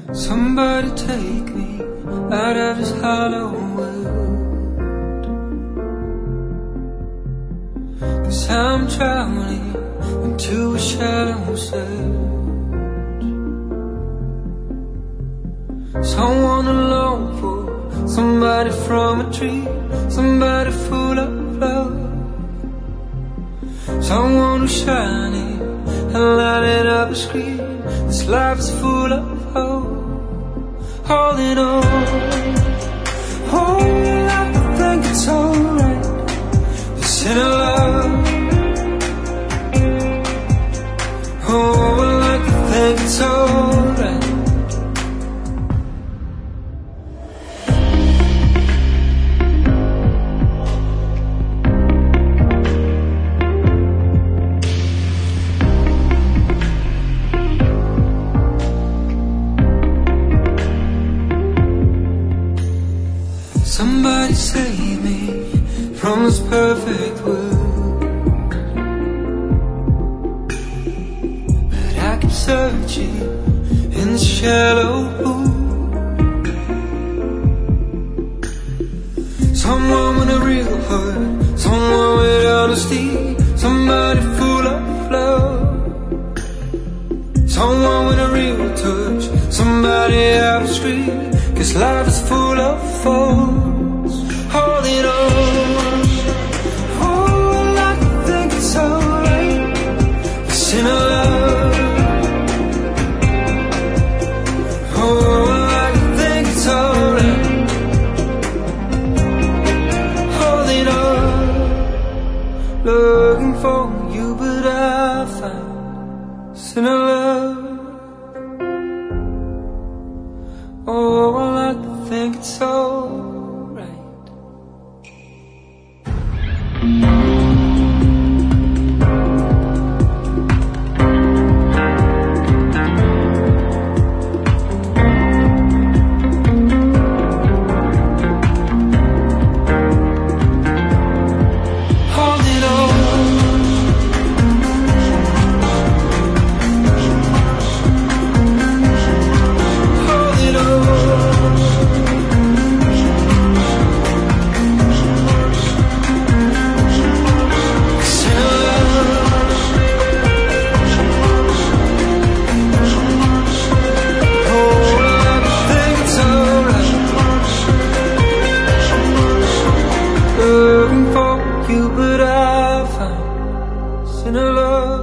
Somebody take me out of this hollow world, 'cause I'm drowning into a shallow surge. Someone alone for somebody from a tree, somebody full of love, someone who's shining and lighting up a screen. This life is full of hope. Holding on, oh, I think it's alright. This inner love, oh, I like to think it's alright. Somebody save me from this perfect world, but I keep searching in the shallow pool. Someone with a real heart, someone with honesty, somebody full of love, someone with a real touch, somebody out the street. 'Cause life is full of faults. Holding on, oh, I like to think it's alright. This inner love, oh, I like to think it's alright. Holding on, looking for you, but I found this inner love. Oh, I like to think it's alright. Holding on, holding on. Looking for you, but I found sin of love.